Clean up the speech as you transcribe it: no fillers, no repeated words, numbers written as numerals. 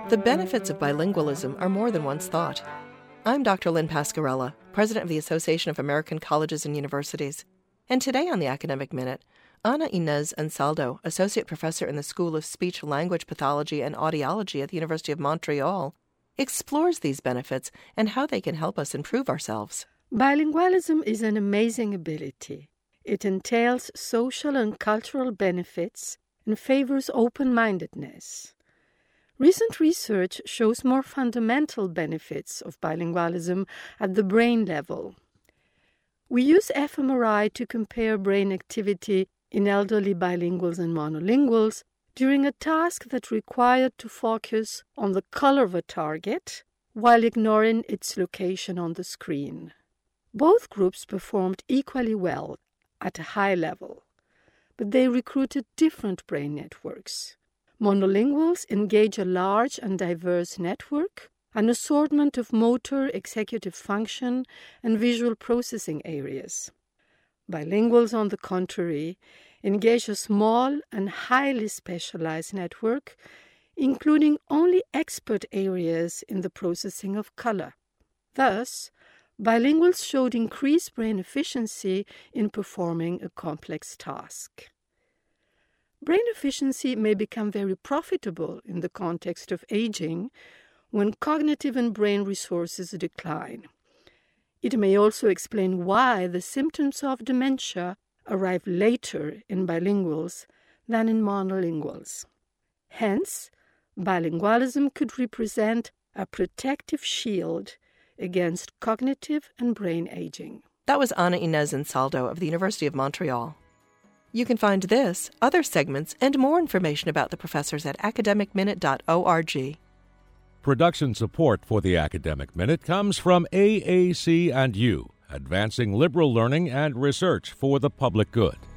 The benefits of bilingualism are more than once thought. I'm Dr. Lynn Pascarella, President of the Association of American Colleges and Universities. And today on the Academic Minute, Ana Inés Ansaldo, Associate Professor in the School of Speech-Language Pathology and Audiology at the University of Montreal, explores these benefits and how they can help us improve ourselves. Bilingualism is an amazing ability. It entails social and cultural benefits and favors open-mindedness. Recent research shows more fundamental benefits of bilingualism at the brain level. We use fMRI to compare brain activity in elderly bilinguals and monolinguals during a task that required to focus on the color of a target while ignoring its location on the screen. Both groups performed equally well at a high level, but they recruited different brain networks. Monolinguals engage a large and diverse network, an assortment of motor, executive function, and visual processing areas. Bilinguals, on the contrary, engage a small and highly specialized network, including only expert areas in the processing of color. Thus, bilinguals showed increased brain efficiency in performing a complex task. Brain efficiency may become very profitable in the context of aging when cognitive and brain resources decline. It may also explain why the symptoms of dementia arrive later in bilinguals than in monolinguals. Hence, bilingualism could represent a protective shield against cognitive and brain aging. That was Ana Inés Ansaldo of the University of Montreal. You can find this, other segments, and more information about the professors at academicminute.org. Production support for the Academic Minute comes from AAC&U, advancing liberal learning and research for the public good.